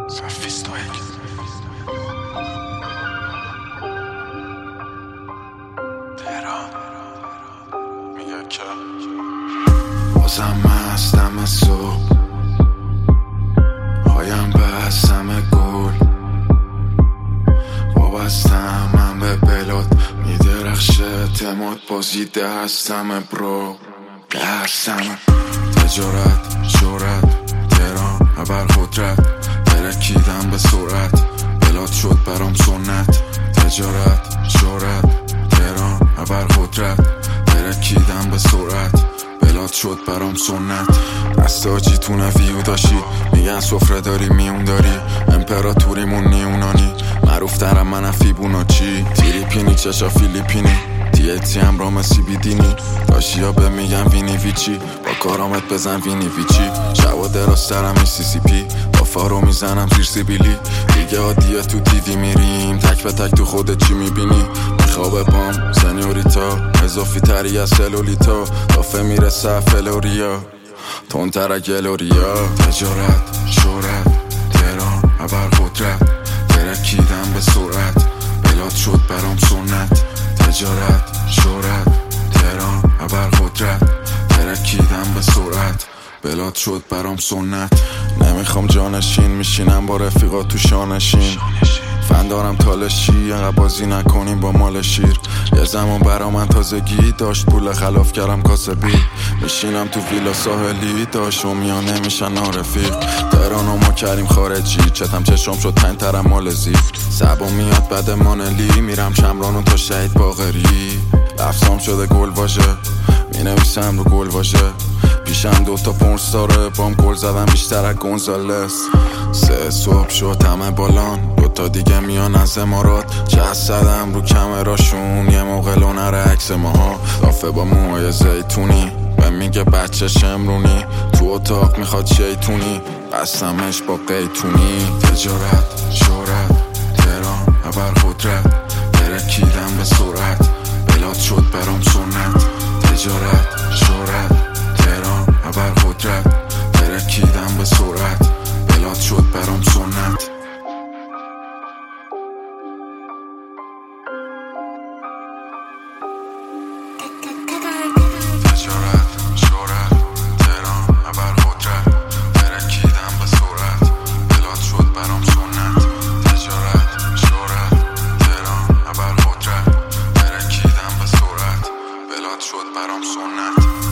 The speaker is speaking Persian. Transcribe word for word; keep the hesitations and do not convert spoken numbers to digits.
Sophistoic. تهران میگه که بازم مستم از صبح، هایم بستم گل، وابستم من به بلاد میدرخشه تماد بازیده هستم برو هستم تجارت شورت تهران ابر قدرت ترکیدم به سرعت بلاد شد برام سنت تجارت شورت تهران ابر قدرت ترکیدم به سرعت بلاد شد برام سنت دستاجی تو نویو داشی میگن سفره داری میون داری امپراتوریمون نیونانی معروف ترم من فیبونا چی تیریپینی چشا فیلیپینی دیتی هم را مسی بیدینی داشی ها به میگن وینی ویچی با کارامت بزن وینی ویچی شوا دراسترم ای سی سی پی با فارو میزنم زیر سیبیلی دیگه عادیه تو تیوی میریم تک به تک تو خودت چی میبینی میخوابه پام سنیوریتا اضافی تری از سلولیتا دافه میرسه فلوریا تونتر گلوریا تجارت شورت تهران ابر قدرت ترکیدم به سرعت بلاد شد برام سنت تجارت شورت تهران ابر قدرت ترکیدم به سرعت بلاد شد برام سنت نمیخوام جانشین میشینم با رفیقا تو شانشین فن دارم تالشی اینقدر بازی نکنیم با مال شیر یه زمان برا من تازگی داشت پول خلاف کردم کاسبی میشینم تو ویلا ساحلی داشت و میانه میشن نارفیق تهران و ما کریم خارجی چتم چشم شد پنج ترم مال زیف سبا میاد بعد مانلی میرم شمرانو تا شهید باقری لفظام شده گل واژه مینویسم رو گل واژه پیشم دوتا پورنستاره بام گل زدم بیشتر از گونزالس سه صبح شد همه بالان دوتا دیگه میان از امارات جسدم رو کمراشون یه موقع لونر عکس ماها دافه با موهای زیتونی و میگه بچه شمرونی تو اتاق میخواد شیطونی بستمش با قیتونی تجارت شورت تهران ابر قدرت ترکیدم به سرعت بلاد شد برام سنت تجارت شورت تهران ابر قدرت ترکیدم به سرعت بلاد شد برام سنت شد برام سنت